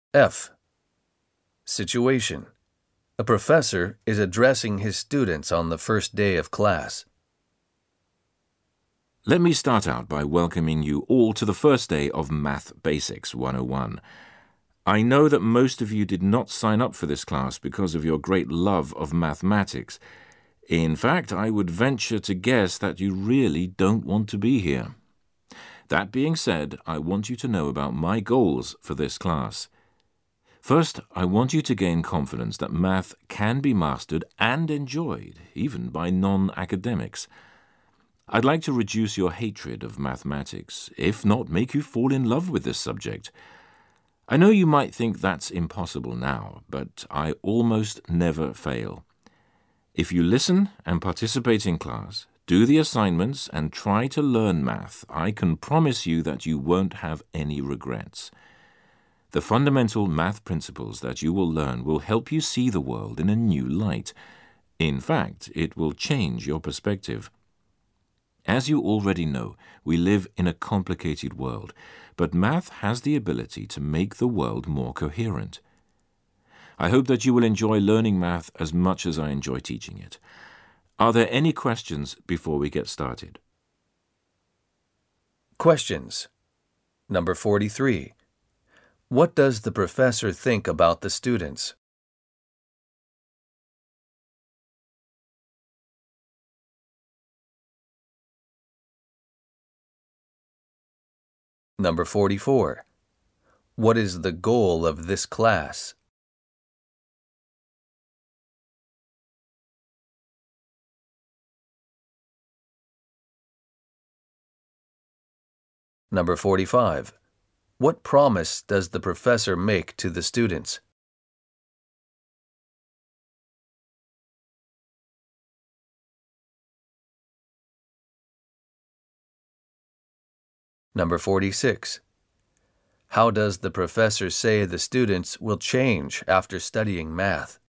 F. Situation. A professor is addressing his students on the first day of class. Let me start out by welcoming you all to the first day of Math Basics 101. I know that most of you did not sign up for this class because of your great love of mathematics. In fact, I would venture to guess that you really don't want to be here. That being said, I want you to know about my goals for this class. First, I want you to gain confidence that math can be mastered and enjoyed, even by non-academics. I'd like to reduce your hatred of mathematics, if not make you fall in love with this subject. I know you might think that's impossible now, but I almost never fail. If you listen and participate in class, do the assignments and try to learn math, I can promise you that you won't have any regrets. The fundamental math principles that you will learn will help you see the world in a new light. In fact, it will change your perspective. As you already know, we live in a complicated world, but math has the ability to make the world more coherent. I hope that you will enjoy learning math as much as I enjoy teaching it. Are there any questions before we get started? Questions. Number 43. What does the professor think about the students? Number 44. What is the goal of this class? Number 45. What promise does the professor make to the students? Number 46. How does the professor say the students will change after studying math?